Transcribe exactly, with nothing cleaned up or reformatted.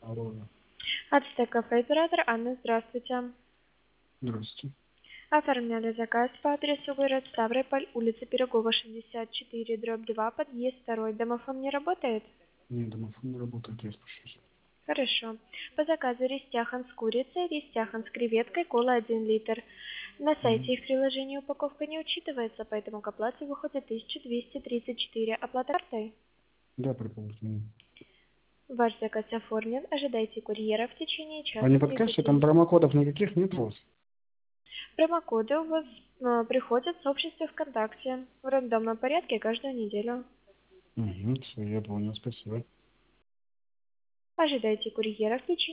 Алло, Ацтек кафе, оператор Анна, здравствуйте. здравствуйте. Оформляли заказ по адресу город Ставрополь, улица Пирогова, шестьдесят четыре, дробь два, подъезд второй. Домофон не работает? Нет, домофон не работает, я спущусь. Хорошо. По заказу рестяхан с курицей, рестяхан с креветкой, кола один литр. На Мгм. сайте их приложения упаковка не учитывается, поэтому к оплате выходит тысяча двести тридцать четыре. Оплата картой. Да, приполнительно. Ваш заказ оформлен. Ожидайте курьера в течение А не часа подскажете, тридцати. там промокодов никаких нет у вас? Промокоды у вас э, приходят в сообществе ВКонтакте в рандомном порядке каждую неделю. Угу, все, я понял, спасибо. Ожидайте курьера в течение